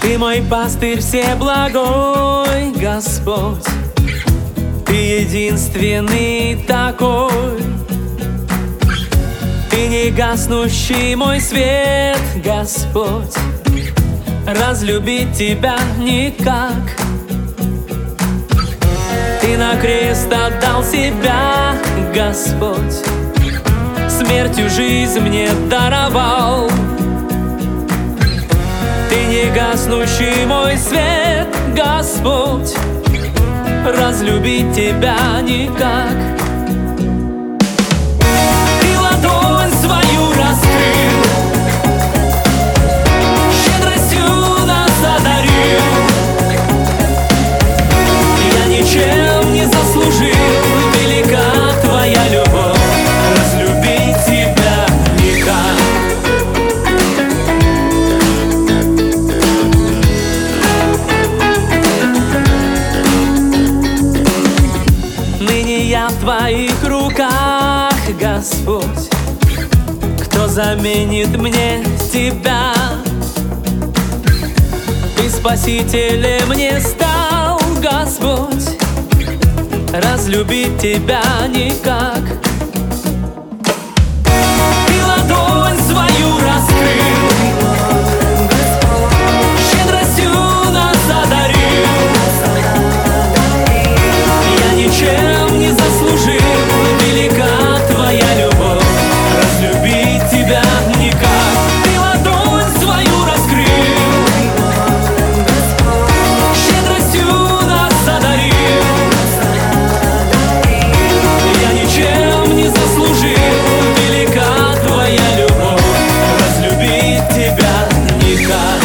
Ты мой пастырь всеблагой, Господь. Ты единственный такой. Ты не гаснущий мой свет, Господь. Разлюбить тебя никак. Ты на крест отдал себя, Господь. Смертью жизнь мне даровал. Ты не гаснущий мой свет, Господь. Разлюбить тебя никак. Ты ладонь свою раскрыл, щедростью нас одарил. Я ничем не заслужил, велика твоя любовь. Разлюбить тебя никак. Ныне я в твоих руках, Господь. Кто заменит мне тебя? Ты спасителем мне стал, Господь. Разлюбить тебя никак. Ты ладонь свою раскрыл, щедростью нас одарил. Я ничем не заслужил, велика твоя любовь. Разлюбить тебя никак. Ты ладонь свою раскрыл, щедростью нас одарил. Я ничем не заслужил, велика твоя любовь. Разлюбить тебя никак.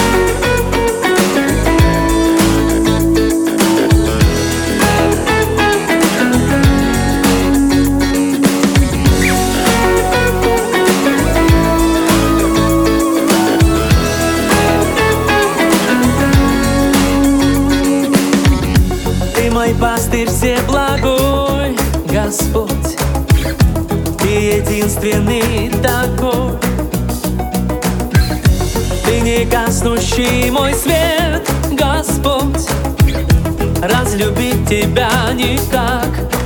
Ты мой пастырь всеблагой, Господь. Ты единственный такой. Ты не гаснущий мой свет, Господь. Разлюбить тебя никак.